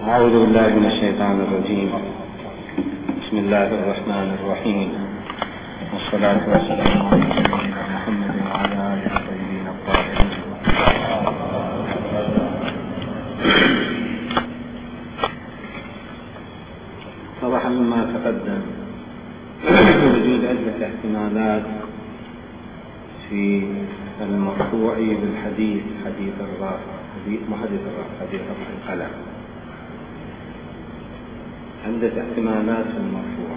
أعوذ بالله من الشيطان الرجيم. بسم الله الرحمن الرحيم، والصلاة والسلام على سيدنا محمد وعلى آله الطيبين الطاهرين. طبعا مما تقدم وجود عدة احتمالات في المرفوع بالحديث، حديث الرافع، حديث رفع القلم. عدة احتمالات في المرفوع.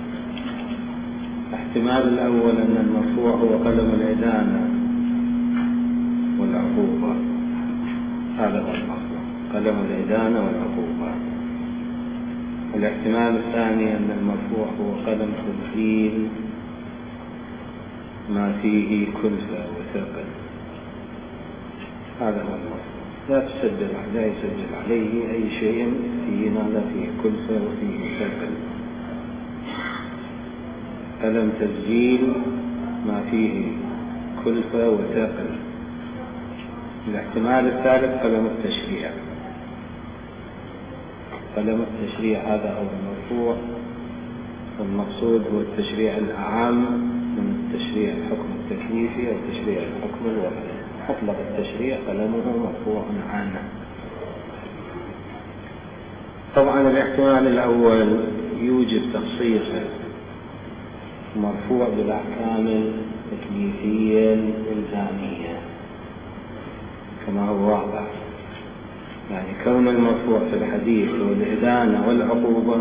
الاحتمال الأول أن المرفوع هو قلم الإدانة والعقوبة، هذا هو المرفوع، قلم الإدانة والعقوبة. والاحتمال الثاني أن المرفوع هو قلم تسجيل ما فيه كلفة وثقل، هذا هو المرفوع، لا يسجل عليه أي شيء فيه ماذا فيه كلفة وفيه ثقل. قلم تسجيل ما فيه كلفة وثقل. الاحتمال الثالث قلم التشريع. قلم التشريع هذا هو المرفوع، والمقصود هو التشريع الأعم من التشريع الحكم التكليفي أو تشريع الحكم الوضعي. مطلق التشريع قلمه مرفوع عنه. طبعا الاحتمال الأول يوجب تخصيص مرفوع بالأحكام التكليفية الإلزامية كما هو واضح، يعني كون المرفوع في الحديث والإدانة والعقوبة،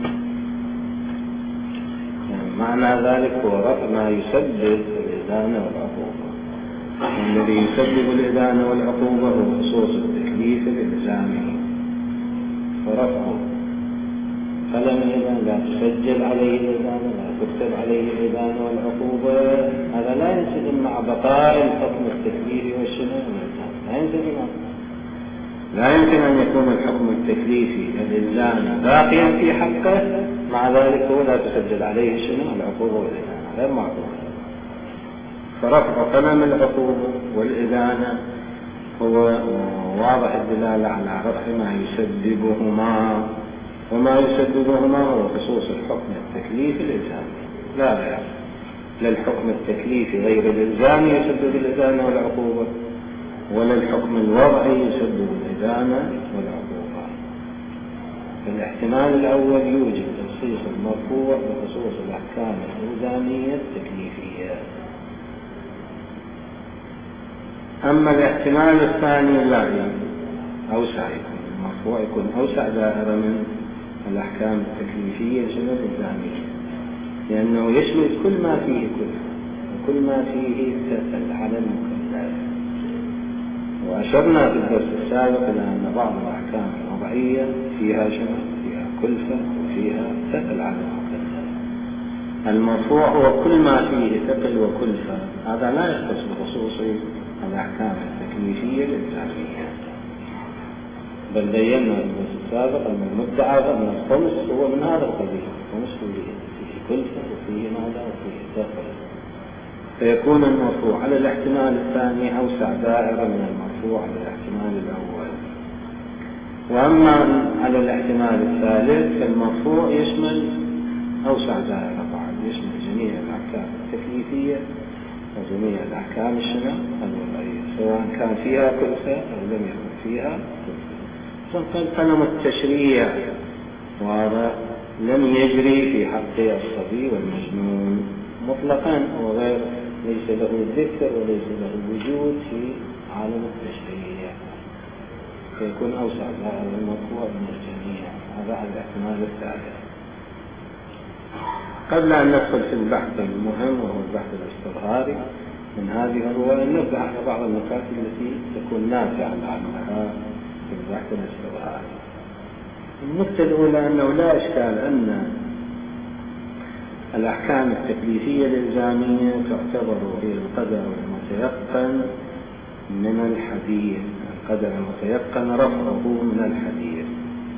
يعني معنى ذلك هو رفع ما يسبب الإدانة والعقوبة. الذي يسبب الإدانة والعقوبة هو خصوص التكليف الإلزامي، فرفعه قلم الإدانة لا تسجل عليه الإدانة، لا تكتب عليه الإدانة والعقوبة، هذا لا ينسجم مع بقاء الحكم التكليفي والشرعي والإلزامي. لا يمكن أن يكون الحكم التكليفي الإلزامي باقيا في حقه، مع ذلك هو لا تسجل عليه الشرع العقوبة والإدانة، غير معقول. فرفع قلم العقوبة والإدانة هو واضح الدلالة على رفع ما يسببهما، وما يسببهما هو خصوص الحكم التكليفي الإلزامي لا غير. لا الحكم التكليفي غير الإلزامي يسبب الإدانة والعقوبة، ولا الحكم الوضعي يسبب الإدانة والعقوبة. فالاحتمال الأول يوجب تخصيص المرفوع بخصوص الأحكام الإلزامية التكليفية. أما الاحتمال الثاني لا أوسع، يكون المرفوع يكون أوسع دائرة من الأحكام التكليفية الإلزامية، لأنه يشمل كل ما فيه كلفة وكل ما فيه ثقل على المكلف. وأشرنا في الدرس السابق إلى أن بعض الأحكام الوضعية فيها فيها كلفة وفيها ثقل على المكلف. المرفوع هو كل ما فيه ثقل وكلفة، هذا لا يختص بخصوص الأحكام التكليفية الإلزامية. بل بينا في الدرس السابق أن المدعى من الخمس هو من هذا القبيل، الخمس فيه كلفة وفيه ماذا وفيه ثقل. فيكون المرفوع على الاحتمال الثاني أوسع دائرة من المرفوع على الاحتمال الأول. وأما على الاحتمال الثالث فالمرفوع يشمل أوسع دائرة بعد، يشمل جميع الأحكام التكليفية وجميع الأحكام الشرعية الوضعية، سواء كان فيها كلفة أو لم يكن فيها كلفة. فقلم التشريع وهذا لم يجري في حق الصبي والمجنون مطلقا، وغير ليس له ذكر وليس له وجود في عالم التشريع، فيكون أوسع دائرة المرفوع من الجميع. هذا على الاحتمال الثالث. قبل أن ندخل في البحث المهم وهو البحث الاستظهاري من هذه الرواية، نبدأ على بعض النقاط التي تكون نافعة لعلها في البحث الاستظهاري. النقطة الأولى أنه لا إشكال أن الأحكام التكليفية الإلزامية تعتبر هي القدر المتيقن من الحديث، القدر المتيقن رفعه من الحديث،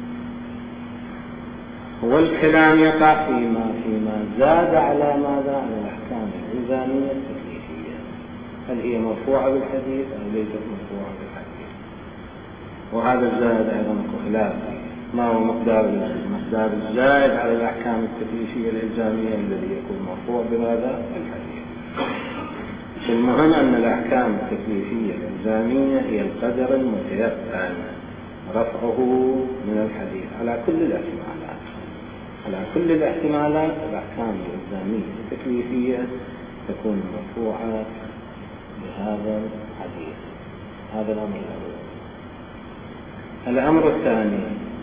والكلام يقع فيما زاد على ماذا؟ على الأحكام الإلزامية التكليفية، هل هي مرفوعة بالحديث أو ليست مرفوعة بالحديث؟ وهذا زاد أيضا خلاف ما هو مقدار الزائد على الأحكام التكليفية الإلزامية الذي يكون مرفوع بهذا الحديث. المهم أن الأحكام التكليفية الإلزامية هي القدر المتيقن رفعه من الحديث على كل الاحتمالات. على كل الاحتمالات الأحكام الإلزامية التكليفية تكون مرفوعة بهذا الحديث. هذا الأمر الأول. الأمر الثاني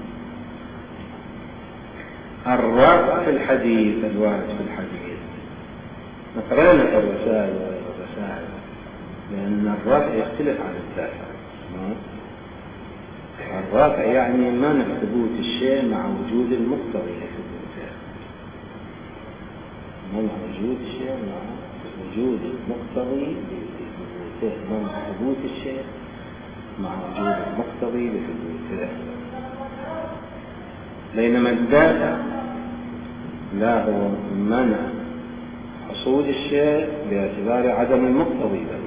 الرفع في الحديث، الوارد في الحديث. نقرأنا في الرسائل لأن الرفع يختلف عن الدافع. الرفع يعني منع ثبوت الشيء مع وجود المقتضي لثبوته. منع وجود الشيء مع وجود المقتضي لثبوته. منع ثبوت الشيء مع وجود المقتضي لثبوته. بينما الدافع لا هو منع حصول الشيء باعتبار عدم المقتضي له.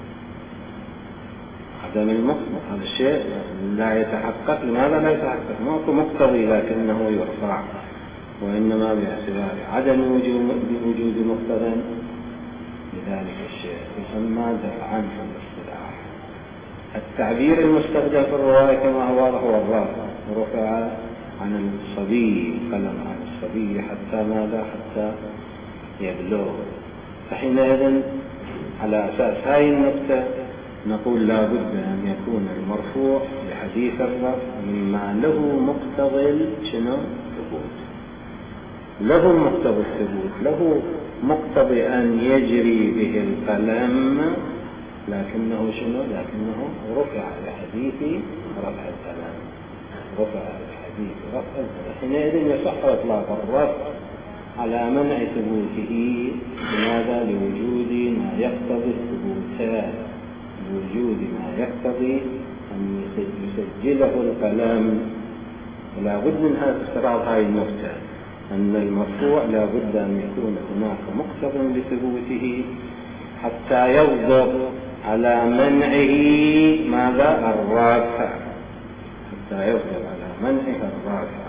عدم المقتضي هذا الشيء لا يتحقق. لماذا لا يتحقق؟ ما هو مقتضي لكنه يرفع، وإنما باعتبار عدم وجود مقتضى لذلك الشيء يسمى دفعا في الاصطلاح. التعبير المستخدم في الرواية كما هو الرفع. رفع عن الصبي، قلم عن الصبي حتى ماذا؟ حتى يبلغ. فحينئذ على أساس هاي النقطة نقول لا بد أن يكون المرفوع بحديث الرفع مما له مقتضى شنو؟ ثبوت. له مقتضى الثبوت، له مقتضى أن يجري به القلم، لكنه شنو؟ لكنه رفع بحديث رفع القلم. رفع بحديث رفع القلم. حينئذ يصح إطلاق الرفع على منع ثبوته. لماذا؟ لوجود ما يقتضي الثبوت، لوجود ما يقتضي أن يسجله القلم. ولا بد من هذا استراد هاي النقطة، أن المرفوع لا بد أن يكون هناك مقتضى لثبوته حتى يصدر على منعه ماذا؟ الرافع. حتى يصدر على منعه الرافع.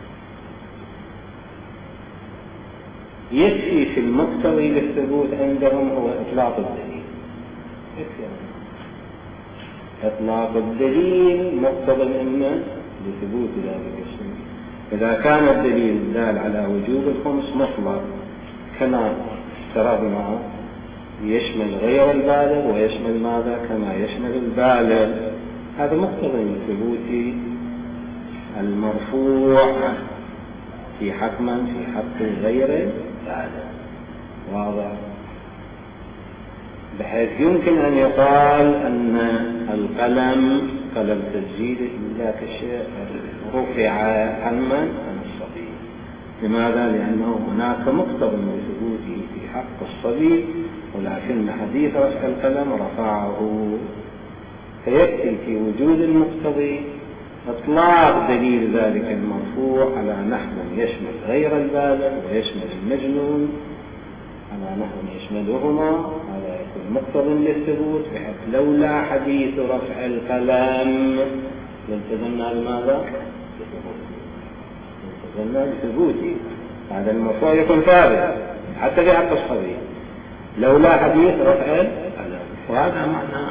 يكفي في المقتضي للثبوت عندهم هو إطلاق الدليل. يكفي إطلاق الدليل مقتضى إما لثبوت ذلك الشيء. إذا كان الدليل دال على وجوب الخمس مطلق كما افترضنا يشمل غير البالغ ويشمل ماذا؟ كما يشمل البالغ. هذا مقتضى لثبوت المرفوع في حكما في حق غير البالغ. واضح؟ بحيث يمكن أن يقال أن القلم قلم تسجيل ذاك الشيء رفع عن الصبي. لماذا؟ لأنه هناك مقتضى لثبوته في حق الصبي، ولكن حديث رفع القلم رفعه. فيكفي في وجود المقتضي إطلاق دليل ذلك المرفوع على نحو يشمل غير البالغ ويشمل المجنون، على نحو يشملهما. هذا يكون مقتضى للثبوت، بحيث لولا حديث رفع القلم لالتزمنا بماذا؟ لالتزمنا بثبوته. هذا المرفوع يكون ثابت حتى في حق الصبي لولا حديث رفع القلم. وهذا معنى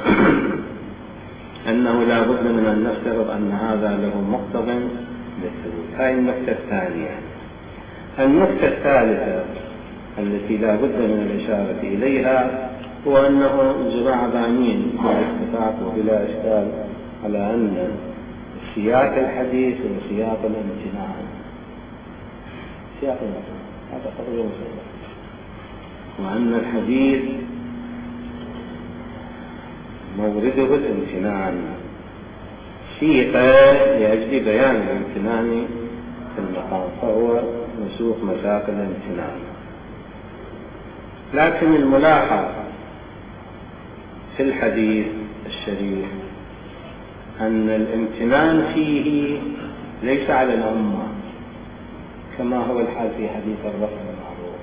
أنه لا بد من أن نفترض أن هذا له مقتضى للثبوت. هذه النقطة الثانية. النقطة الثالثة التي لا بد من الإشارة إليها هو أنه الجماعة بانين بالاتفاق وبلا إشكال على أن سياق الحديث وسياق الامتناع. سياق الامتناع هذا قضية مسألة، وأن الحديث مورده الامتنان سيق لأجل بيان الامتنان في المقام، فهو مسوق مساق الامتنان. لكن الملاحظ في الحديث الشريف أن الامتنان فيه ليس على الأمة كما هو الحال في حديث الرفع المعروف،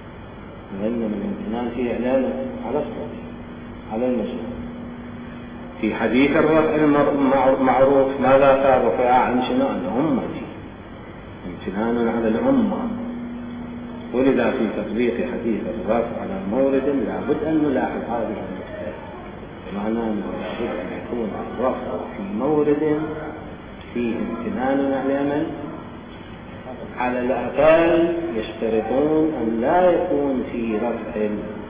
وإنما الامتنان فيه إعلان على الصوت على المسؤول. في حديث الرفع المعروف ماذا صار رفع عن شنو؟ عن أمتي، امتنان على الأمة. ولذا في تطبيق حديث الرفع على مورد لابد أن نلاحظ هذه النقطة، بمعنى أنه لابد أن يكون الرفع في مورد فيه امتنان على من؟ على الأقل يشترطون أن لا يكون في رفع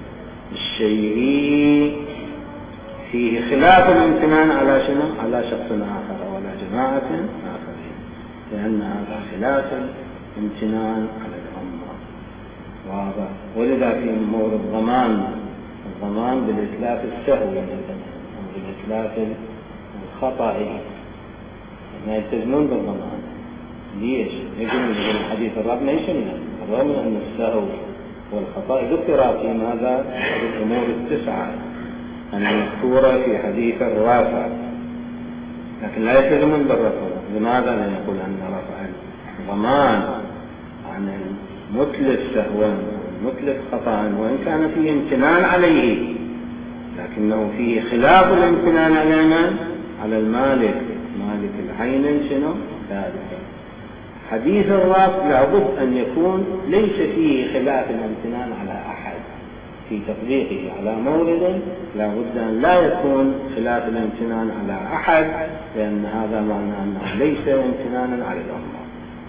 الشيء فيه خلاف الامتنان على شنو؟ على شخص آخر ولا جماعة آخرين، لأن هذا خلاف الامتنان على الأمة. واضح. ولذا في مورد الضمان بالإتلاف السهوي أو بالإتلاف الخطأ ما يلتزمون بالضمان. ليش؟ يجب الحديث الرابع ما يشمل رغم أن السهو والخطأ ذكر في ماذا؟ في الأمور التسعة المذكورة في حديث الرافع، لكن لا يلتزمون بالرفع. لماذا؟ لأن يقول أن رفع الضمان عن المتلف سهوا والمتلف خطأ وإن كان فيه امتنان عليه لكنه فيه خلاف الامتنان على من؟ على المالك، مالك العين شنو؟ ثالثا. حديث الرفع لابد أن يكون ليس فيه خلاف الامتنان على أحد في تطبيقه على مورد، لابد أن لا يكون خلاف الامتنان على أحد، لأن هذا معنى أنه ليس امتنانا على الأمة.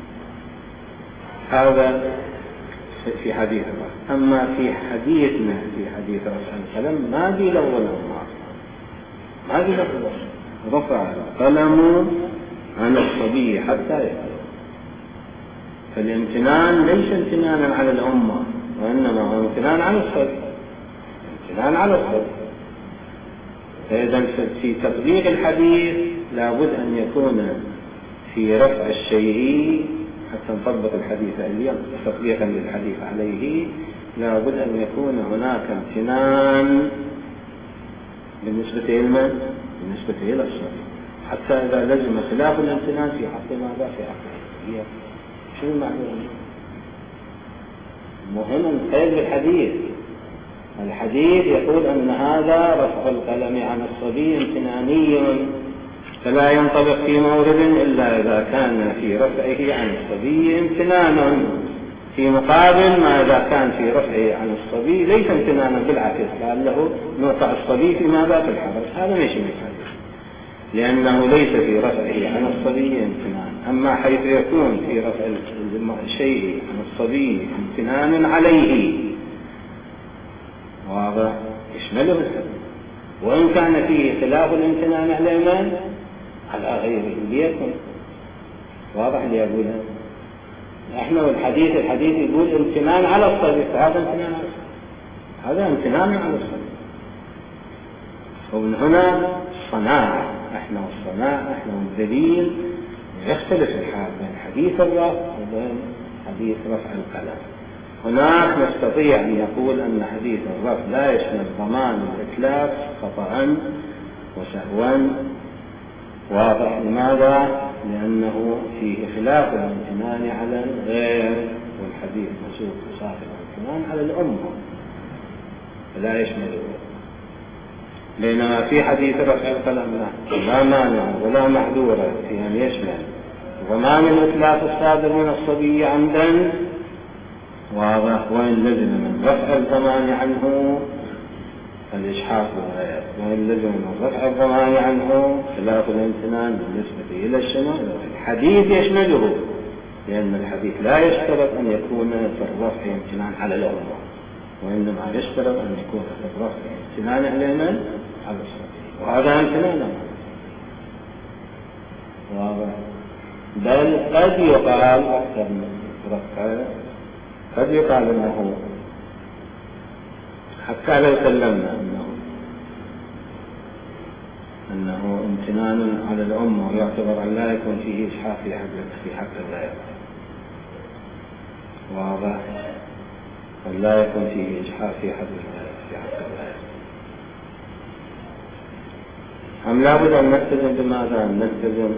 هذا في حديث الرفع. أما في حديثنا في حديث رفع القلم ما دي لول الأمة، ما دي لول. رفع القلم عن الصبي حتى يبلغ، فالامتنان ليس امتنانا على الأمة وإنما هو امتنان على الصبي، امتنان على الصبي. فإذا في تطبيق الحديث لابد أن يكون في رفع الشيء حتى نطبق الحديث اليوم تطبيقا للحديث عليه، لابد أن يكون هناك امتنان بالنسبة إلى الصبي، حتى إذا لزم خلاف الامتنان في حق ماذا؟ في حقه. شو المعنى؟ مهم نقيد بالحديث. الحديث يقول أن هذا رفع القلم عن الصبي امتناني، فلا ينطبق في مورد إلا إذا كان في رفعه عن الصبي امتنان، في مقابل ما إذا كان في رفعه عن الصبي ليس امتنانا، بالعكس لعله نوقع الصبي في ماذا؟ في الحرج. هذا ليس من الحديث، لأنه ليس في رفعه عن الصبي امتنان. أما حيث يكون في رفع الشيء عن الصبي امتنان عليه، واضح يشمله الحديث، وإن كان فيه خلاف الامتنان على من؟ على غيره ليكن. واضح اللي يقولها احنا. والحديث يقول امتنان على الصبي، فهذا امتنان على الصبي، هذا امتنان على الصبي. ومن هنا الصناعة، احنا والدليل يختلف الحال بين حديث الرفع وبين حديث رفع القلم. هناك نستطيع أن يقول أن حديث الرفع لا يشمل ضمان الإتلاف خطأ وسهوا. واضح. لماذا؟ لأنه فيه خلاف الامتنان على الغير، والحديث مسوق صاحب الامتنان على الأمة فلا يشمله. بينما في حديث رفع القلم لا مانع ولا محذور في أن يشمل ضمان الإتلاف الصادر من الصبي عمدا، واضح، وإن لزم من رفع الضمان عنه الإجحاف بالغير، وإن لزم من رفع الضمان عنه خلاف الامتنان بالنسبة إلى الشمال. الحديث يشمله، لأن الحديث لا يشترط أن يكون في الرفع امتنان على الأمة، وإنما يشترط أن يكون في الرفع امتنان على من؟ على الصبي، وهذا امتنان. واضح. بل قد يقال أكثر من رفع، قد يقال أنه حتى لو سلمنا أنه امتنان على الأمة ويعتبر أن لا يكون فيه إجحاف في حق الغير. واضح. ولا يكون فيه إجحاف في حق الغير. أم لابد أن نلتزم بماذا؟ أن نلتزم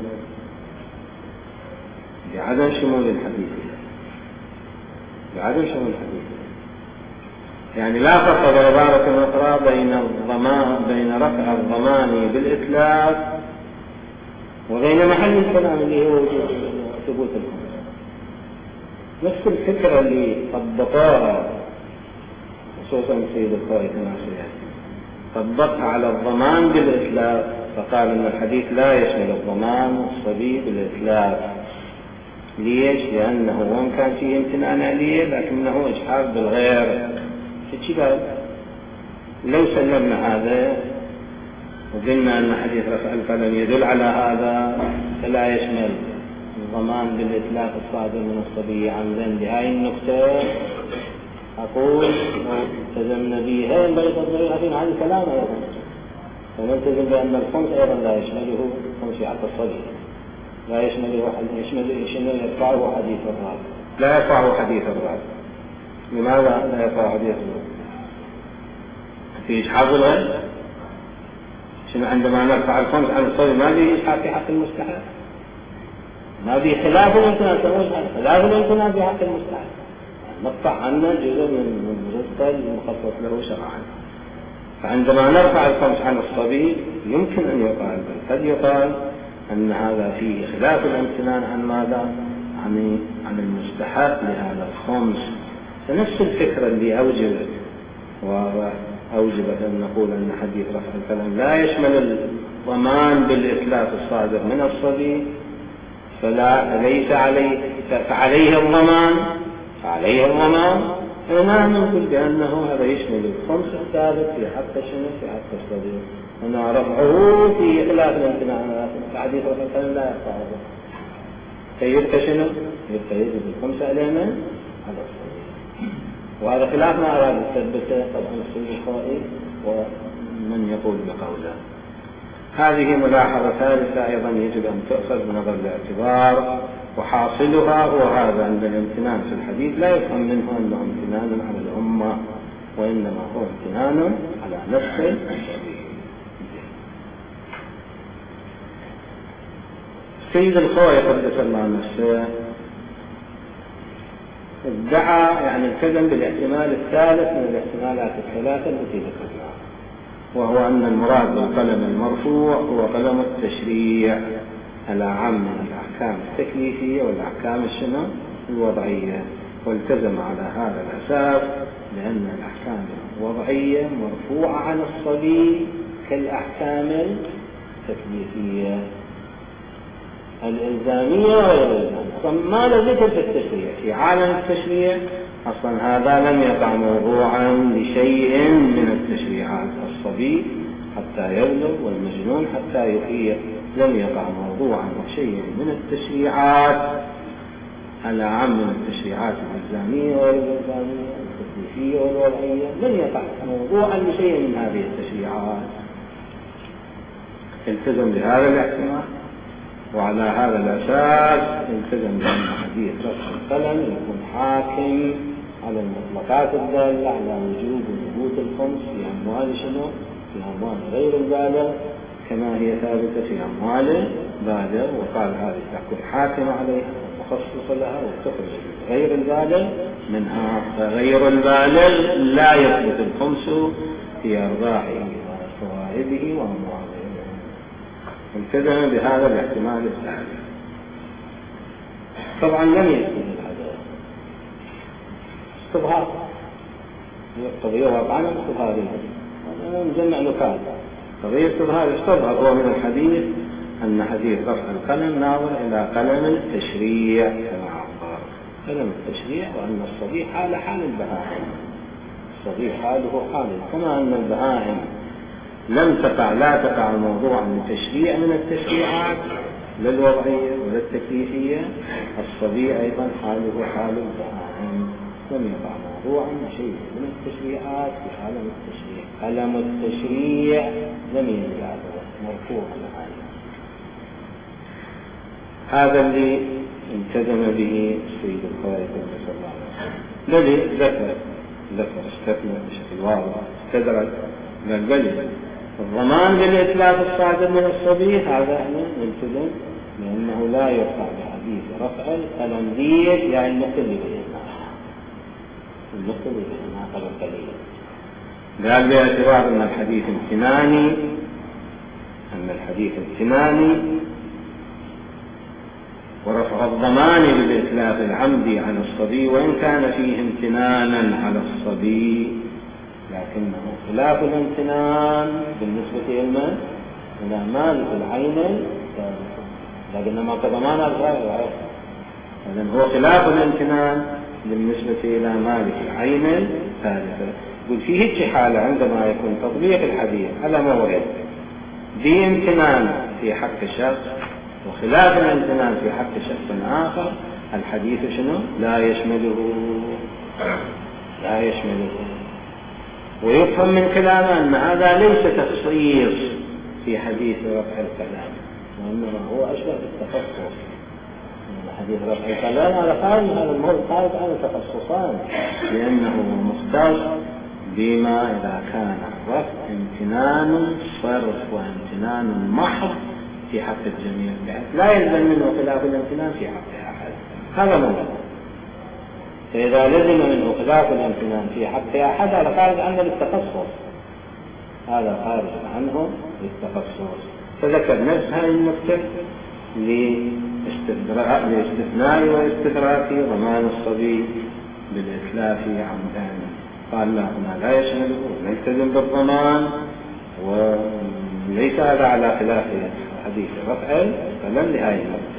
بعدم شمول الحديث، يعني لا فرق بعبارة أخرى بين رفع الضمان بالإتلاف وبين محل الكلام اللي هو ثبوت الخمس. نفس الفكرة اللي طبقوها خصوصا سيد الخوي كما سيأتي، طبقها على الضمان بالإتلاف، فقال أن الحديث لا يشمل الضمان الصبي بالإتلاف. ليش؟ لأنه وان كان فيه امتنان عليه لكنه إجحاف بالغير. قال لو سلمنا هذا وقلنا أن حديث رفع القلم يدل على هذا فلا يشمل الضمان بالإتلاف الصادر من الصبي عمدا. بهاي النقطة أقول التزمنا بها ينبغي تطبيقها في هذا الكلام أيضا، فنلتزم بأن الخمس أيضا لا يشمله خمس في حق الصبي، لا يشمل يرفعه حديث الرابع، لا يرفعه حديث الرابع. لماذا لا يرفعه حديث الرابع؟ في إجحاف الغير. شنو عندما نرفع الخمس عن الصبي ما في إجحاف في حق المستحق، ما في خلاف الامتنان، خلاف الامتنان في حق المستحق، نقطع عنا جزء من رزق المخصص له شرعا. فعندما نرفع الخمس عن الصبي يمكن أن يقال، بل قد يقال أن هذا فيه خلاف الامتنان عن ماذا؟ عن المستحق لهذا الخمس. فنفس الفكرة اللي أوجبت أن نقول أن حديث رفع القلم لا يشمل الضمان بالإتلاف الصادر من الصبي فعليه الضمان، فما نقول بأنه هذا يشمل الخمس الثالث في حق شنو؟ في حق الصبي. هنا رفعه في خلاف الامتنان، حديث رفع القلم لا يرفعه، فيبقى شنو؟ يبقى يجب الخمس علينا على الصبي. وهذا خلاف ما أراد يثبته طبعا السيد الخوئي ومن يقول بقوله. هذه ملاحظة ثالثة أيضا يجب أن تؤخذ بنظر الاعتبار، وحاصلها هو هذا: أن الامتنان في الحديث لا يفهم منه أنه امتنان على الأمة، وإنما هو امتنان على نفسه. السيد الخوئي قدس الله نفسه ادعى يعني التزم بالاحتمال الثالث من الاحتمالات الثلاثة التي ذكرناها، وهو أن المراد بالقلم المرفوع هو قلم التشريع الأعم من الأحكام التكليفية والأحكام الوضعية، والتزم على هذا الأساس لأن الأحكام الوضعية مرفوعة عن الصبي كالأحكام التكليفية الإلزامية وغير الإلزامية. ما له ذكر في التشريع، في عالم التشريع أصلا هذا لم يقع موضوعا لشيء من التشريعات. الصبي حتى يبلغ والمجنون حتى يفيق لم يقع موضوعا لشيء من التشريعات على عام من التشريعات الإلزامية والإلزامية التكليفية والوضعية، لم يقع موضوعا لشيء من هذه التشريعات. التزم بهذا الاحتمال، وعلى هذا الأساس التزم بأن حديث رفع القلم يكون حاكم على المطلقات الدالة على وجوب وثبوت الخمس في أموال شنو؟ في أموال غير البالغ كما هي ثابتة في أموال بالغ، وقال هذه تكون حاكمة عليها ومخصصة لها وتخرج غير البالغ منها، فغير البالغ لا يثبت الخمس في أرباحه وفوائده وأمواله. التزم بهذا الاحتمال الثالث. طبعا لم يثبت هذا استظهار، قضية واقعنا استظهار، نجمع نكات. قضية استظهار استظهر هو من الحديث أن حديث رفع القلم ناظر إلى قلم التشريع كما عبر قلم التشريع، وأن الصبي حال البهائم، الصبي حاله حال، كما أن البهائم لا تقع موضوعا من تشريع من التشريعات لا الوضعية ولا التكليفية، الصبي أيضا حاله حال البهائم، لم يقع موضوعا شيء من التشريعات في عالم التشريع. قلم التشريع لم ينزل مرفوع على هذا اللي التزم به السيد الخوئي صلى الله عليه وسلم. الذي ذكر استثنى بشكل واضح استدرك بل الضمان بالإتلاف الصادر من الصبي هذا احنا نلتزم لأنه لا يرفع بحديث رفع القلم ديت، يعني النقطة اللي بينها المقتضي ناقض القليل. قال باعتبار أن الحديث امتناني ورفع الضمان بالإتلاف العمدي على الصبي، وإن كان فيه امتنانا على الصبي لكنه خلاف الامتنان بالنسبة إلى مالك العين الثالثة، لكن ما كضمان الغير، إذن هو خلاف الامتنان بالنسبة إلى مالك العين الثالثة. يقول فيه حالة عندما يكون تطبيق الحديث على مورد بامتنان في حق شخص وخلاف الامتنان في حق شخص آخر، الحديث شنو؟ لا يشمله. ويفهم من كلامه أن هذا ليس تخصيص في حديث رفع الكلام، وإنما هو أشبه بالتخصص. حديث رفع الكلام على هذا الموضوع خارج عن التخصصان، لأنه مختص بما إذا كان الرفع امتنان صرف وامتنان محض في حق الجميع، لا يلزم منه خلاف الامتنان في حق أحد. هذا موضوع. فإذا لزم منه خلاف الامتنان في حق أحد هذا خارج عنه للتخصص، هذا خارج عنه للتخصص. فذكر نفس هذه النقطة لاستثناء واستدراك ضمان الصبي بالإتلاف عمدا. قال لا، هنا لا يشمله ونلتزم بالضمان، وليس هذا على خلاف حديث رفع القلم لهذه النقطة.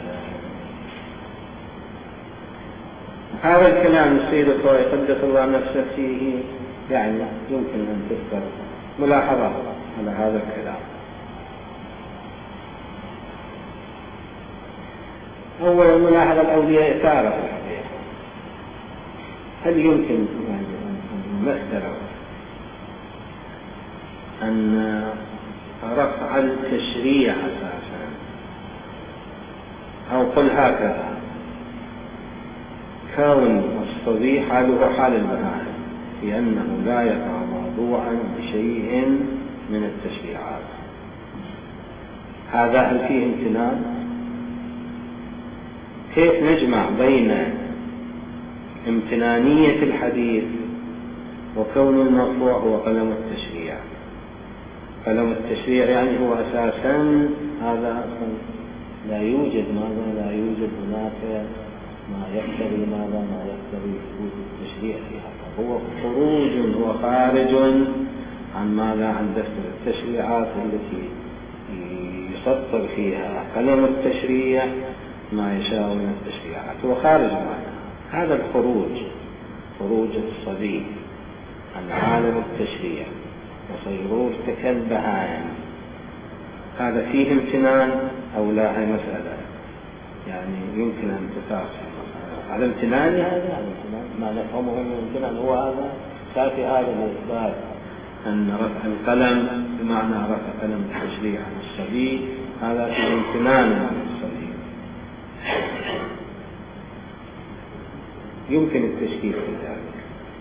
هذا الكلام السيد الخوي قدس الله نفسه فيه يعني يمكن أن تذكر ملاحظة على هذا الكلام. أول الملاحظة الأولية تعرف الحقيقة، هل يمكن يعني أن نمثل أن رفع التشريع أساسا، أو قل هكذا، كون الصبي حاله حال البهائم في أنه لا يقع موضوعا بشيء من التشريعات، هذا هل فيه امتنان؟ كيف نجمع بين امتنانية الحديث وكون المرفوع هو قلم التشريع؟ قلم التشريع يعني هو أساسا هذا لا يوجد هناك ما يقتضي ما يقتضي ثبوت التشريع في هذا، هو خارج عن دفتر التشريعات التي يسطر فيها قلم التشريع ما يشاء من التشريعات، هو خارج عنها. هذا خروج الصبي عن عالم التشريع وصيرورته كالبهائم، هذا فيه امتنان أو لا؟ هي مسألة يعني يمكن أن تتاخر على امتنان. هذا ما نفهمه من الامتنان هو هذا كافي هذا الإثبات أن رفع القلم بمعنى رفع قلم التشريع عن الصبي هذا فيه امتنان عن الصبي. يمكن التشكيك في ذلك.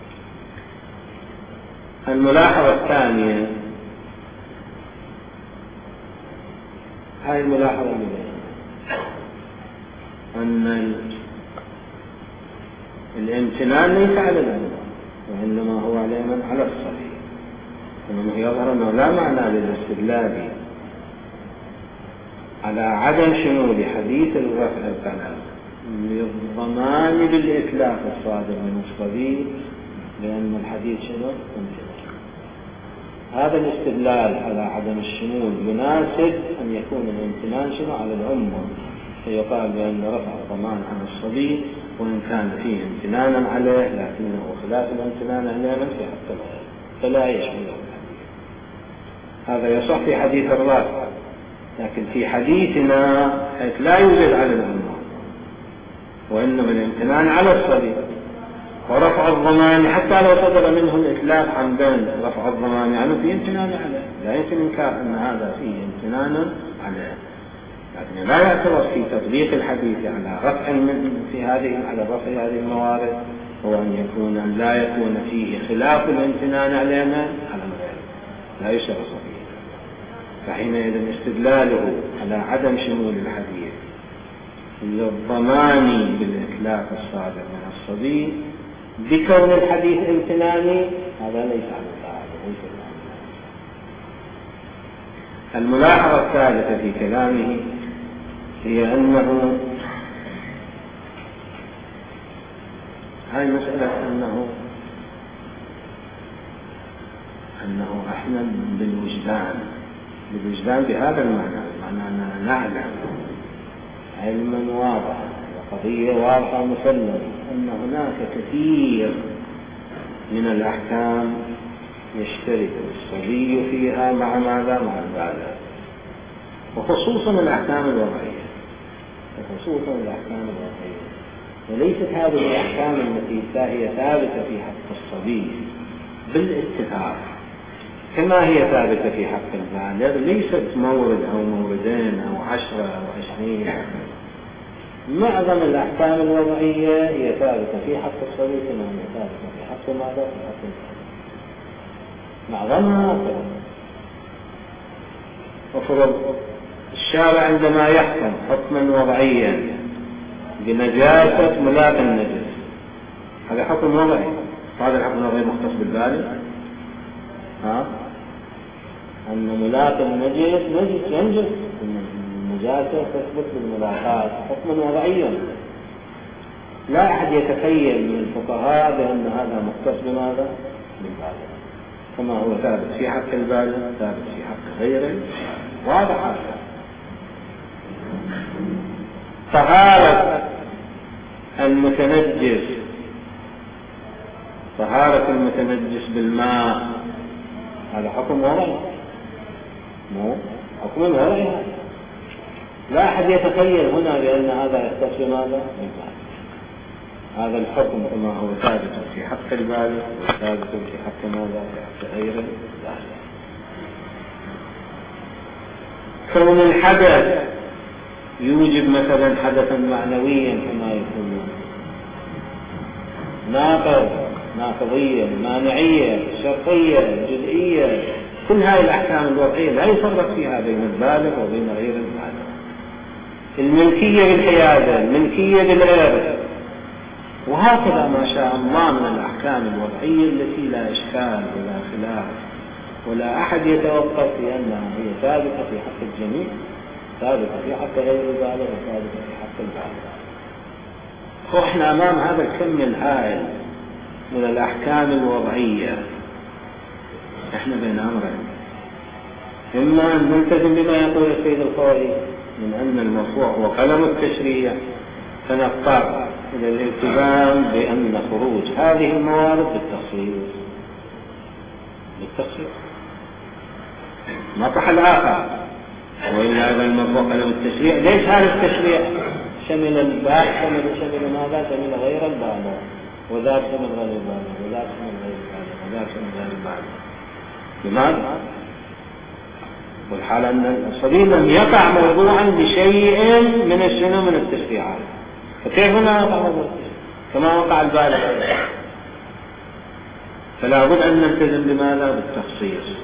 الملاحظة الثانية، هذه الملاحظة أن الامتنان ليس على الأمر وإنما هو على الصبي، إنما يظهر أنه لا معنى للاستدلال على عدم شمول حديث الرفع القلم للضمان بالإتلاف الصادر من الصبي، لأن الحديث شنو؟ هذا الاستدلال على عدم الشمول يناسب أن يكون الامتنان شنو؟ على الأمة، فيقال بأن رفع الضمان عن الصبي وإن كان فيه امتنانا عليه لكنه خلاف الامتنان عليه في حق الغير فلا يشمله الحديث. هذا يصح في حديث الرافع، لكن في حديثنا حيث لا يوجد على الأمة وإنما الامتنان على الصبي، ورفع الضمان حتى لو صدر منه الإتلاف عمدا رفع الضمان يعني فيه امتنان عليه، لا يمكن إنكار أن هذا فيه امتنان عليه، لكن لا يعتبر في تطبيق الحديث على رفع على رفع هذه الموارد هو أن يكون لا يكون فيه خلاف الامتنان علينا على الغير، لا يشترط فيه. فحينئذ استدلاله على عدم شمول الحديث للضمان بالإتلاف الصادر من الصبي بكون الحديث امتناني هذا ليس عن الله. الملاحظة الثالثة في كلامه هي أنه هاي مسألة أنه إحنا بالوجدان بهذا المعنى أننا نعلم علما واضحا وقضية واضحة ومسلمة أن هناك كثير من الأحكام يشترك الصبي فيها مع ماذا؟ مع البالغ، وخصوصا الأحكام الوضعية. وليست هذه الأحكام التي هي ثابتة في حق الصبي بالاتفاق كما هي ثابتة في حق البالغ، ليست مورد أو موردين أو 10 أو 20. معظم الأحكام الوضعية هي ثابتة في حق الصبي كما هي ثابتة في حق ماذا؟ في حق البالغ. معظمها هكذا. وفرض الشارع عندما يحكم حكما وضعيا بنجاسة ملاك النجس، هذا حكم وضعي. هذا الحكم الوضعي مختص بالبالغ، أن ملاك النجس ينجس، النجاسة تثبت بالملاقات حكما وضعيا. لا أحد يتخيل من الفقهاء بأن هذا مختص بماذا؟ بالبالغ، كما هو ثابت في حق البالغ ثابت في حق غيره، واضح هذا. طهارة المتنجس بالماء هذا حكم وضعي، حكم وضعي. لا أحد يتخيل هنا بأن هذا يختص بماذا؟ هذا الحكم كما هو ثابت في حق البالغ وثابت في حق ماذا؟ في حق غيره. كون الحدث يوجب مثلا حدثا معنويا كما يقولون، ناقضية، مانعية، شرطية، جزئية، كل هذه الأحكام الوضعية لا يفرق فيها بين البالغ وبين غير البالغ. الملكية بالحيادة، الملكية بالإرث، وهكذا ما شاء الله من الأحكام الوضعية التي لا إشكال ولا خلاف ولا أحد يتوقف في أنها هي ثابتة في حق الجميع، ثابتة في حق غير البالغ وثابتة في حق البالغ. وإحنا أمام هذا الكم الهائل من الأحكام الوضعية، إحنا بين أمرين: إما أن نلتزم بما يقول السيد الخوئي من أن المرفوع هو قلم التشريع، فنضطر إلى الالتزام بأن خروج هذه الموارد بالتخصيص مطرح الآخر. وإلا هذا المرفوع قلم التشريع، ليش هذا التشريع شمل البالغ، شمل ماذا؟ شمل غير البالغ، وذاك شمل غير البالغ، وذاك شمل غير البالغ، وذاك شمل غير البالغ. لماذا؟ والحال أن الصبي لم يقع موضوعا بشيء من الشنو من التشريعات، فكيف لا يقع موضوع كما وقع البالغ؟ فلا بد أن نلتزم بماذا؟ بالتخصيص.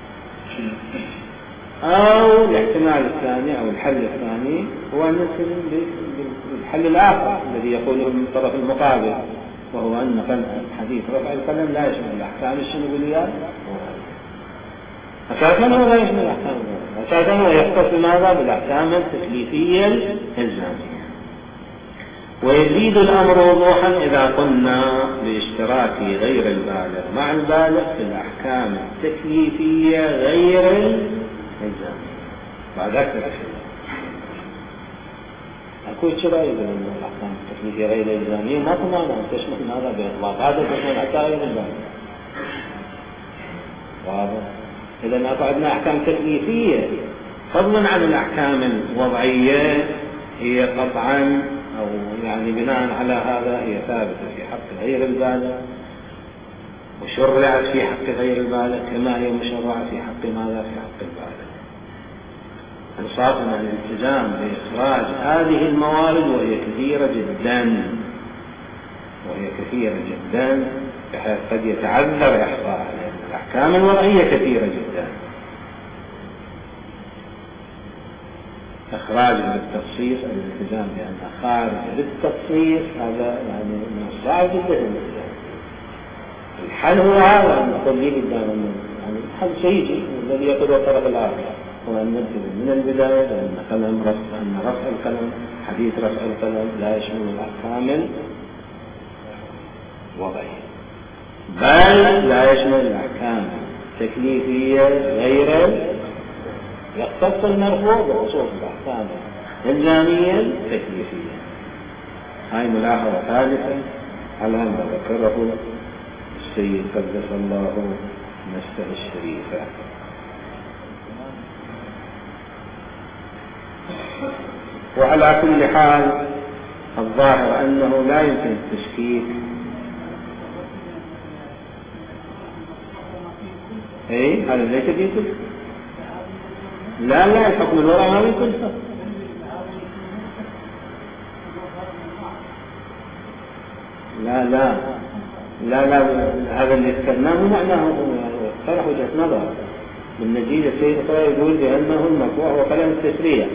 أو الاحتمال الثاني أو الحل الثاني هو أن نلتزم بالحل الآخر الذي يقوله من الطرف المقابل، وهو أن حديث رفع القلم لا يشمل الأحكام الشموليات أساسا، هو لا يشمل الأحكام أساسا، هو يختص بماذا؟ بالأحكام التكليفية الإلزامية. ويزيد الأمر وضوحا إذا قلنا باشتراك غير البالغ مع البالغ في الأحكام التكليفية غير الإلزامية. بعد أكثر شيء أكو شرائع بأن الأحكام التكليفية غير الإلزامية ما تماما تشمل ماذا؟ بإطلاق هذا تشمل حتى غير البالغ. واضح؟ إذا أقعدنا أحكام تكليفية فضلا عن الأحكام الوضعية هي قطعا أو يعني بناء على هذا هي ثابتة في حق غير البالغ، وشرعت في حق غير البالغ كما هي مشرعة في حق ماذا؟ في حق البالغ. أنصافنا الالتزام بإخراج هذه الموارد وهي كثيرة جدا بحيث قد يتعذر إحصائها، لأن الأحكام الوضعية كثيرة جدا. إخراج للتخصيص، الالتزام بأن خارج للتخصيص هذا يعني من الصعب جدا الالتزام. الحل هو هذا أن نقول لي قدام يعني الحل سيجي الذي يقول الطرف الآخر هو أن ننتبه من البداية أن رفع القلم حديث رفع القلم لا يشمل الأحكام الوضعية، بل لا يشمل الأحكام التكليفية غير يختص المرفوع بخصوص الأحكام الإلزامية التكليفية. هاي ملاحظة ثالثة على ما ذكره السيد قدس الله نفسه الشريفة. وعلى كل حال الظاهر أنه لا يمكن التشكيك هذا ليس فيه كلفة. لا الحكم الوضعي ما فيه كلفة. لا هذا اللي ذكرناه مو معناه طرح وجهة نظر. بالنتيجة السيد يقول بأنه المرفوع هو كلام التشريع.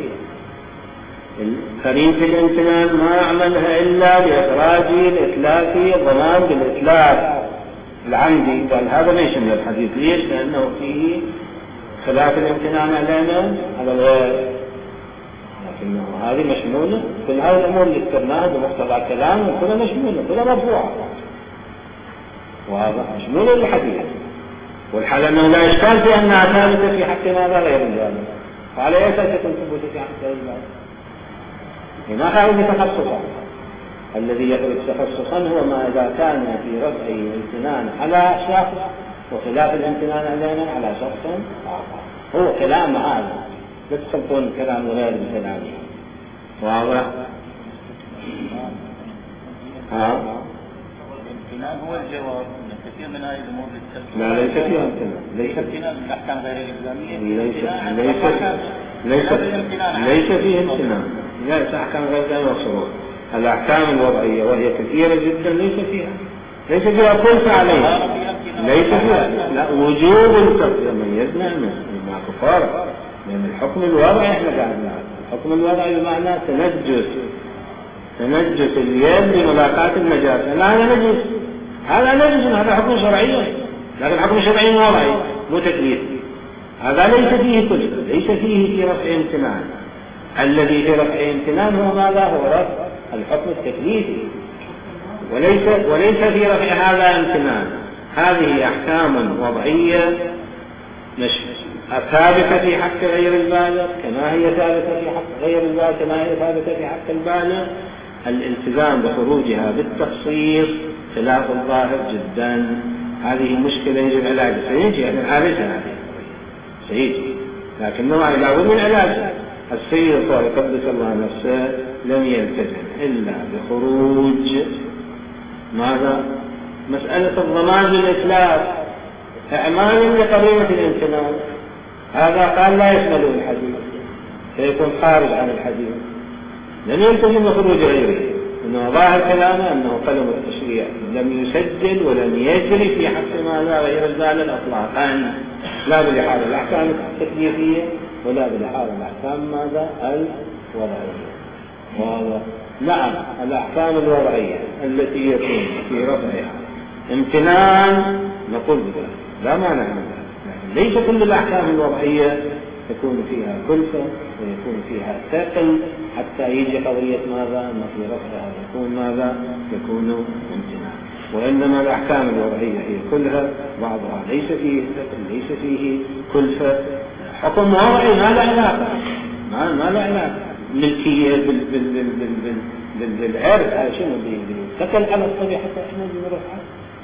قرينة الامتنان ما أعملها إلا لإخراج الإتلاف ضمان بالإتلاف العمدي. قال هذا ما يشمل الحديث. ليش؟ لأنه فيه خلاف الامتنان علينا على الغير، لكنه هذه مشمولة. كل هذه الأمور اللي ذكرناها بمقتضى كلام كلها مشمولة كلها مرفوعة وهذا مشمولة للحديث. والحال أنه لا إشكال في أنها ثابتة في حق ماذا غير الجانب. فعلى أي أساس تكون ثبوتة في حق غير الجانب؟ ما خارج تخصصا. الذي يخرج تخصصا هو ما إذا كان في رفعه امتنان على شخص وخلاف الامتنان علينا على شخص آخر. هو كلام هذا لا تخلطون كلام غير بكلامه. واضح؟ الامتنان هو الجواب. كثير من هذه الأمور لا ليس فيها امتنان. ليس امتنان من الأحكام غير الإلزامية. ليس فيه امتنان. لا أحكام غير الإلزامية والشروط. الأحكام الوضعية وهي كثيرة جدا ليس فيها كلفة عليها. ليس فيها وجوب الكفر ميزنا مع كفارة. لأن الحكم الوضعي احنا قاعدين الحكم الوضعي بمعنى تنجس اليد بملاقاة النجاسة. لا هذا نجس هذا حكم شرعي، لكن الحكم شرعي وضعي مو تكليفي. هذا ليس فيه كلفة، ليس فيه في رفع امتنان. الذي في رفع امتنان هو ماذا؟ هو رفع الحكم التكليفي، وليس في رفع هذا امتنان. هذه أحكام وضعية ثابتة في حق غير البالغ كما هي ثابتة في حق غير البالغ كما هي ثابتة في حق البالغ. الالتزام بخروجها بالتخصيص خلاف الظاهر جدا. هذه مشكلة يجب علاجها. سيجي أن نعالجها هذه سيجي، لكن نوع لابد من علاجها. السيد قدس الله نفسه لم يلتزم إلا بخروج ماذا؟ مسألة الضمان بالإتلاف إعمالا لقرينة الامتنان. هذا قال لا يشمله الحديث سيكون خارج عن الحديث. لم يلتزم بخروج غيره. إنه ظاهر كلامه أنه قلم التشريع لم يسجل ولم يجري في حق ماذا غير البالغ إطلاقا، لا بلحاظ الأحكام التكليفية ولا بلحاظ الأحكام ماذا الوضعية. نعم الأحكام الوضعية التي يكون في رفعها امتنان نقول بذلك لا مانع من ذلك. ليس كل الأحكام الوضعية يكون فيها كلفة ويكون فيها ثقل حتى يجي قضية ماذا أن في رفعها يكون امتنان. وإنما الأحكام الوضعية هي كلها بعضها ليس فيه ثقل ليس فيه كلفة. حكم وضعي ما له علاقة ملكية بالعرض. هذا شنو ثقل على الصبي حتى احنا بنرفعه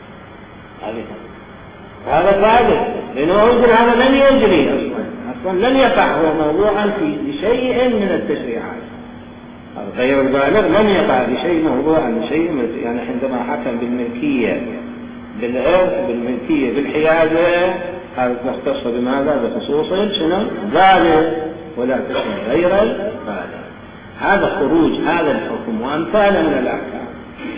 هذا ثابت. لأنه هذا لن يجري أصلا لن يقع هو موضوعا في شيء من التشريعات. غير البالغ لن يقع بشيء موضوعا لشيء يعني عندما حكم بالملكية بالعرض بالملكية بالحيازة هذا مختص بماذا؟ بخصوص شنو؟ بالغ ولا تشمل غير البالغ. هذا خروج هذا الحكم وأمثال من الأحكام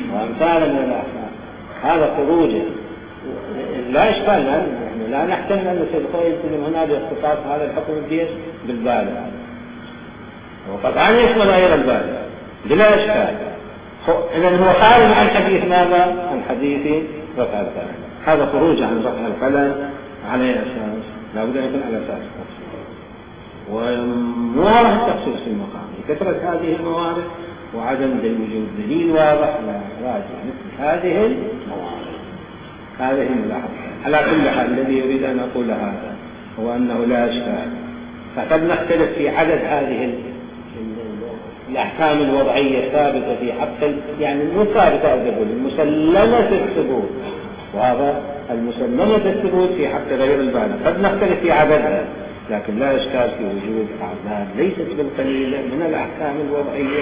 هذا خروج لا إشكال. نحن لا نحتمل أن يلتزم هنا باختصاص هذا الحكم الديش بالبالغ وقطعا يشمل غير البالغ بلا إشكال. إذن هو خارج عن حديث ماذا؟ عن حديث رفع القلم. هذا خروج عن رفع القلم على أساس لا بد أن يكون على أساس التخصيص، وموارد التخصيص في المقام كثرة هذه الموارد وعدم وجود دليل واضح على إخراج مثل هذه الموارد. هذه ملاحظة. على كل حال الذي يريد أن أقول هذا هو أنه لا إشكال، فقد نختلف في عدد هذه الأحكام الوضعية ثابتة في حق يعني مو ثابتة أقول المسلمة الثبوت، وهذا المسلمة الثبوت في حق غير البالغ قد نختلف في عددها، لكن لا إشكال في وجود أعداد ليست بالقليلة من الأحكام الوضعية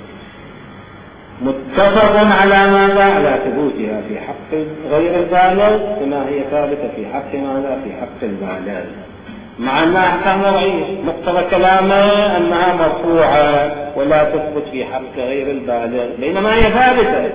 متفق على ماذا؟ على ثبوتها في حق غير البالغ كما هي ثابتة في حق ماذا؟ في حق البالغ، مع أنها أحكام وضعية مقتضى كلامه أنها مرفوعة ولا تثبت في حق غير البالغ بينما هي ثابتة،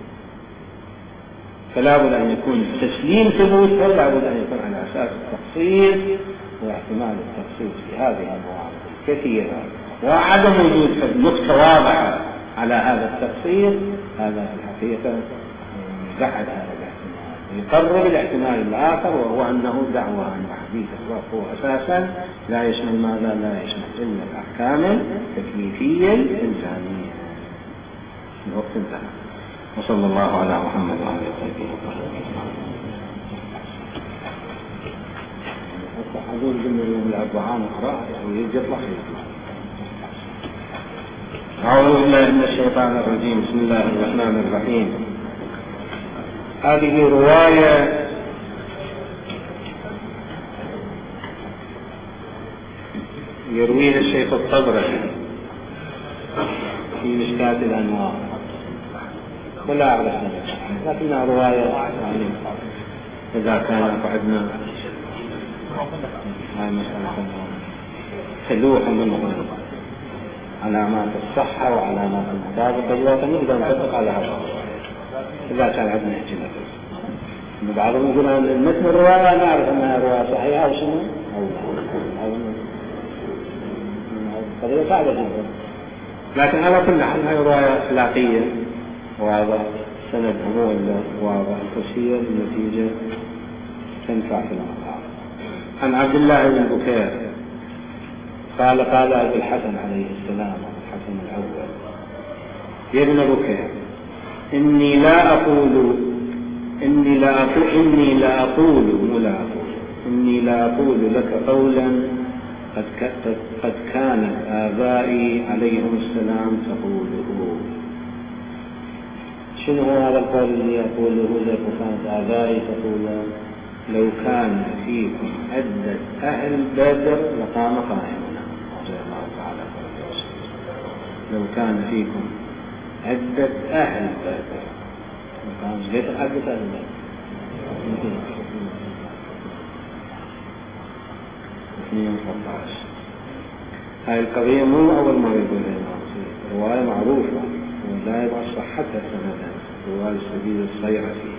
فلا بد أن يكون تسليم ثبوتها لا بد أن يكون على أساس التخصيص واحتمال التخصيص في هذه المواضع الكثيرة، وعدم وجود نقطة واضحة على هذا التخصيص هذا في الحقيقة بعد هذا الاحتمال يقرب الاحتمال الآخر، وهو أنه دعوى أن حديث الرفع أساسا لا يشمل ماذا؟ لا يشمل إلا الأحكام التكليفية الإلزامية. الوقت انتهى، وصلى الله على محمد وعلى آله وصحبه. أقول ضمن يوم الأربعاء نقرأ ويطلع أعوذ بالله من الشيطان الرجيم. بسم الله الرحمن الرحيم. هذه رواية يرويها الشيخ الطبرسي في مشكاة الأنوار، ولا أعرف لكنها رواية يعني إذا كان عندنا هاي مسألة خلوها منه علامات الصحة وعلامات المطابقة دلوقتي نقدر نطبق على هذا إذا كان عندنا احتمال. بعضهم يقول أن المتن الرواية نعرف أنها رواية صحيحة أو شنو أو قضية صعبة جدا، لكن على كل حال هي رواية أخلاقية واضح سند هو واضح تفسير النتيجة تنفع في المقام. عن عبد الله بن بكير قال أبو الحسن عليه السلام الحسن الأول يا ابن بكير إني لا أقول لك قولا قد كان آبائي عليهم السلام تقوله. شنو هو هذا القول اللي يقوله لك كانت آبائي تقوله؟ لو كان فيكم عدة أهل بدر لقام قائمنا رضي الله تعالى عنه. لو كان فيكم عدة أهل بدر لقام ليس عدة أهل بدر 213. هاي القضية مو أول مرة يقولها، رواية معروفة ولا يبغى صحتها سندا. رواية سبيل الصيرفي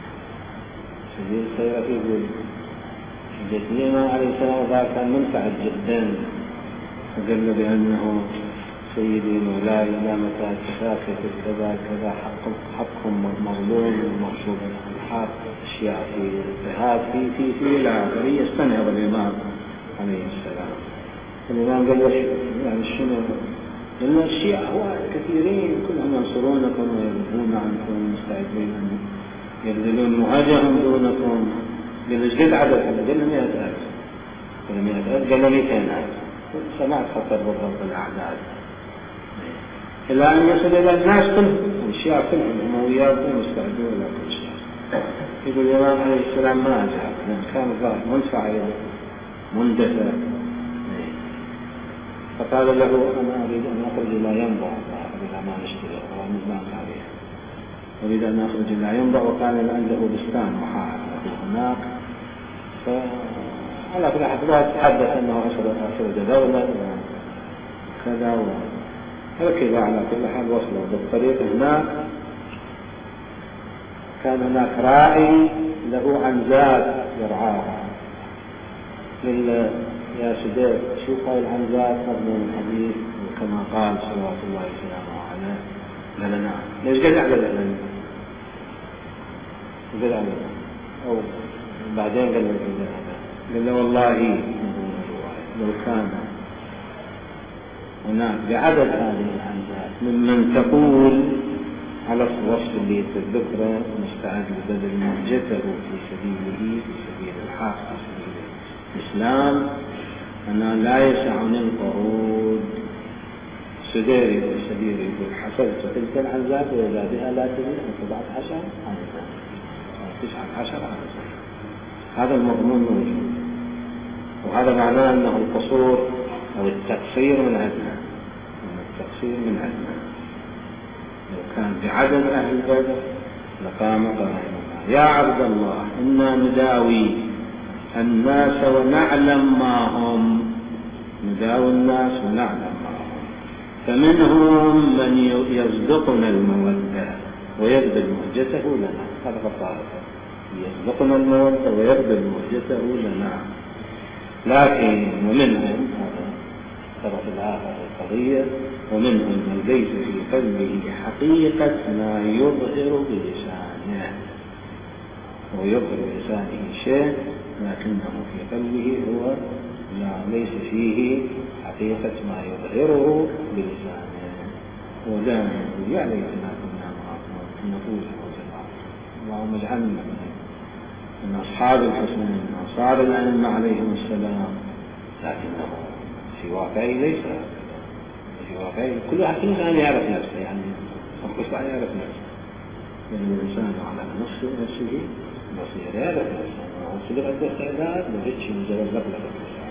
يقول جدنا عليه السلام كان منفعل جدا، وقال له بأنه سيدي مولاي لا متى تشاكت كذا كذا حقهم مظلوم ومغصوب الحق أشياء في اجتهاد في إلى آخره. يستنهض الإمام عليه السلام. الإمام قال له يعني شنو؟ لأن الشيعة كثيرين كلهم ينصرونكم ويذبون عنكم مستعدين أن يبذلون مهاجرهم دونكم. قال ايش قد عددهم؟ قال له 100,000. قال 100,000 قال له 200,000. سمعت خطر بالضبط الأعداد إلى أن يصل إلى الناس كلهم الشيعة كلهم أمويات ومستعدون إلى كل شيء. يقول الإمام عليه السلام ما أجاب لأن كان الظاهر منفعل مندفع، فقال له أنا أريد أن أخرج إلى ينبع إلى ما نشتري ونزمان عليه، أريد أن أخرج إلى ينبع. وكان عنده بستان محاط هناك، فعلى كل حال تحدث أنه أخرج دولة كذا وركب. على كل حال وصلوا بالطريق هناك كان هناك راعي له عنزات يرعاها. يا سيدي شوف هاي العنزات مضمون الحديث كما قال صلوات الله وسلامه عليه. قال نعم. ليش قال على العلم؟ قال على أو بعدين قال له والله لو كان هناك بعدد هذه العنزات ممن تقول على الوصف اللي تذكره مستعد لبذل مهجته في سبيله، في سبيل الحق، في سبيل الإسلام، أنا لا يسعني القعود. سديري والسديري يقول حسبت تلك العنزات وإذا بها لا تزيد عن 17 عنزة أو 19 عنزة. هذا المضمون موجود، وهذا معناه أنه القصور أو التقصير من عندنا، التقصير من عندنا. لو كان بعدد أهل بدر لقام قائما يا عبد الله إنا نداوي الناس ونعلم ما هم، نداوي الناس ونعلم ما هم، فمنهم من يصدقنا المودة ويبذل مهجته لنا. هذا الطائفة يصدقنا المودة ويبذل مهجته لنا. لكن ومنهم، هذا الطرف الآخر القضية، ومنهم من ليس في قلبه حقيقة ما يظهر بلسانه، ويظهر بلسانه شيء لكنه في قلبه هو ليس فيه حقيقة ما يظهره بلسانه. ودائما يا ليتنا كنا معكم نقول اللهم اجعلنا من أصحاب الحسنين من أنصار الأئمة عليهم السلام. لكنه في واقعه ليس، في واقعه كل إنسان يعرف نفسه، يعني كل يعرف نفسه، لأن الإنسان على نفسه بصير يعرف نفسه وصدق عنده استعداد لجدش مجرد لقلقة.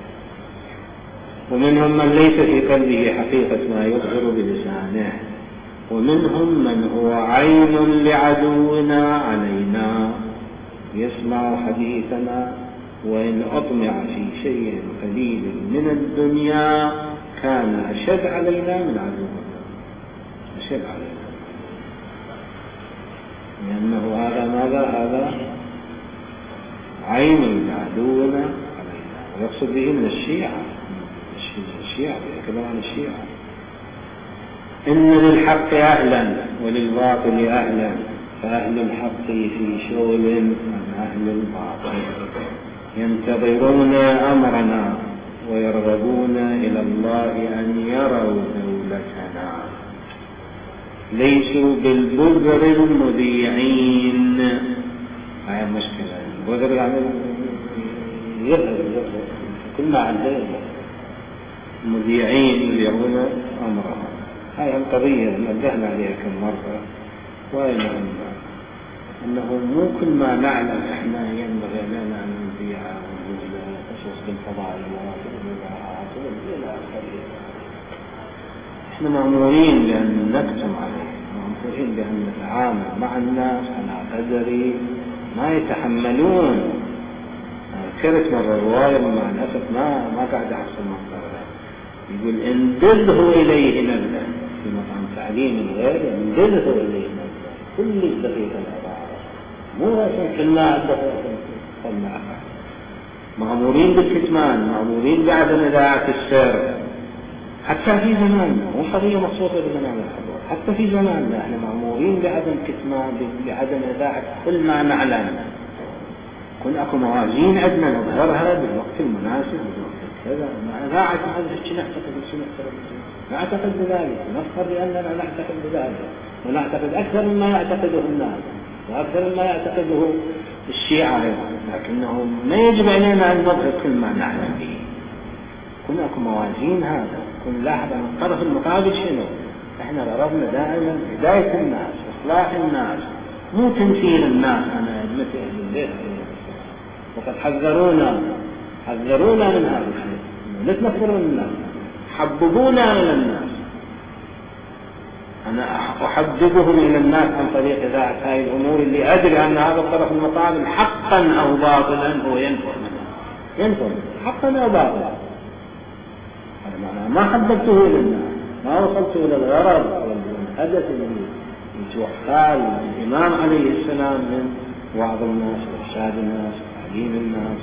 ومنهم من ليس في قلبه حقيقة ما يظهر بلسانه، ومنهم من هو عين لعدونا علينا يسمع حديثنا، وإن أطمع في شيء قليل من الدنيا كان أشد علينا من عدونا، أشد علينا، لأنه هذا عين لعدونا علينا. ويقصد به من الشيعة يتكلم عن الشيعة. إن للحق أهلا وللباطل أهلا، فأهل الحق في شغل عن أهل الباطل، ينتظرون أمرنا ويرغبون إلى الله أن يروا دولتنا، ليسوا بالبذر المذيعين. هاي المشكلة، البذر يعني يظهر كل ما عنده مذيعين يرون أمرها. هاي القضية نبهنا عليها كم مرة، وهي مهمة، أنه مو كل ما نعلم إحنا ينبغي لنا أن نذيعها ونقول خصوص بالفضائيات والإذاعات إلى آخره. إحنا مأمورين بأن نكتم عليه، مأمورين بأن نتعامل مع الناس على قدر ما يتحملون. ذكرت مرة رواية مع الأسف ما قاعد أحصل مصدرها، يقول انبذه إليه نبذة في مقام تعليم الغير، انبذه إليه نبذة كل دقيقة العبارة، مو عشان كلنا عندك صنع. مأمورين بالكتمان، مأمورين بعدم إذاعة السر، حتى في زماننا، مو قضية مخصوصة بزمان الحضور، حتى في زماننا احنا مأمورين بعدم كتمان، بعدم إذاعة كل ما نعلم. كن أكو موازين عندنا نظهرها بالوقت المناسب، بالوقت كذا، مع إذاعة هذا الشيء نعتقد بذلك، نفخر بأننا نعتقد بذلك، ونعتقد أكثر مما يعتقده الناس وأكثر مما يعتقده الشيعة، لكنه ما يجب علينا أن نظهر كل ما نعلم به. كن أكو موازين هذا، كن لاحظ أن الطرف المقابل شنو. احنا غرضنا دائما هداية الناس، إصلاح الناس، مو تنفير الناس عن أئمة أهل البيت. وقد حذرونا من هذا الشيء، لا تنفروا الناس، حببونا إلى الناس. أنا أحببهم إلى الناس عن طريق إذاعة هذه الأمور اللي أدري أن هذا الطرف المقابل حقا أو باطلا هو ينفر منها، حقا أو باطلا. هذا معناه ما حببته إلى الناس، ما وصلت إلى الغرض والهدف الذي يتوقع الإمام عليه السلام من وعظ الناس وإرشاد الناس وتعليم الناس.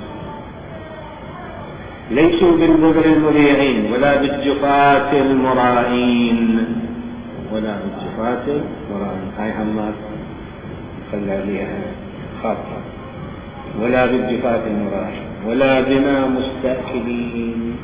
ليسوا بالبذر المذيعين ولا بالجفاة المرائين، ولا بالجفاة المرائين. هاي همات خلى عليها خاطئة. ولا بالجفاف المراح ولا بنا مستأكلين.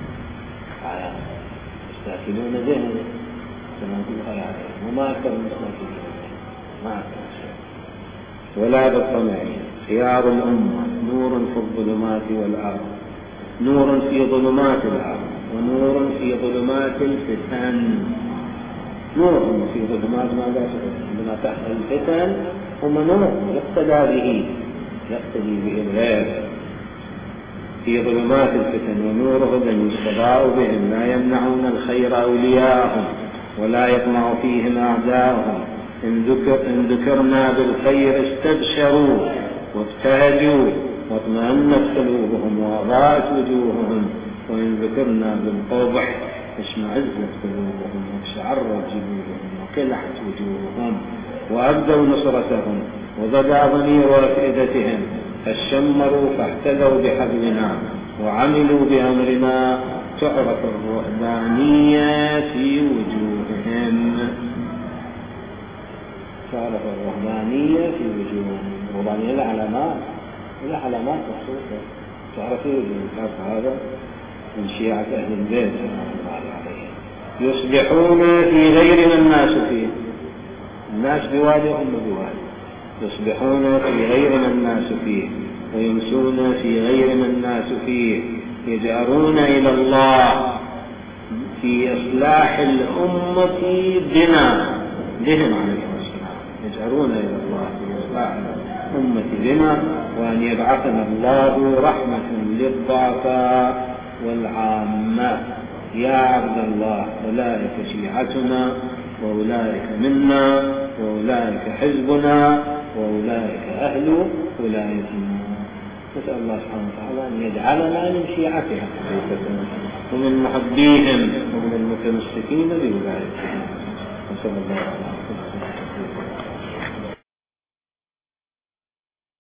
مستأكلون ذهن كما نقول عليه وما أكثر المستأكلين ما أكثر شيء. ولا بالطمعين. خيار الأمة نور في الظلمات والأرض، نور في ظلمات الأرض ونور في ظلمات الفتن. نور في ظلمات ماذا عندما تحت الفتن هم نور يقتدي به الغير في ظلمات الفتن، ونور هدى يستضاء بهم لا يمنعون الخير أولياءهم ولا يطمع فيهم أعداءهم. إن ذكرنا بالخير استبشروا وابتهجوا واطمأنت قلوبهم وأضاءت وجوههم، وإن ذكرنا بالقبح اشمئزت قلوبهم واقشعرت جلودهم وكلحت وجوههم وأبدوا نصرتهم وبدا ضمير أفئدتهم، فشمروا فاحتذوا بحبلنا وعملوا بأمرنا. تعرف الرهبانية في وجوههم، تعرف الرهبانية في وجوههم. الرهبانية لها علامات مخصوصة تعرف في وجوههم. هذا من شيعة أهل البيت يصبحون في غير ما الناس فيه. الناس بوادي وهم بوادي. يصبحون في غير ما الناس فيه ويمسون في غير ما الناس فيه. يجأرون إلى الله في إصلاح الأمة بهم عليه السلام. يجأرون إلى الله في إصلاح الأمة بنا، وأن يبعثنا الله رحمة للضعفاء والعامة. يا عبد الله أولئك شيعتنا وأولئك منا وأولئك حزبنا وأولئك أهل ولايتنا. نسأل الله سبحانه وتعالى أن يجعلنا من شيعتها ومن محبيهم ومن المتمسكين بولايتهم. وصلى الله عليه وسلم.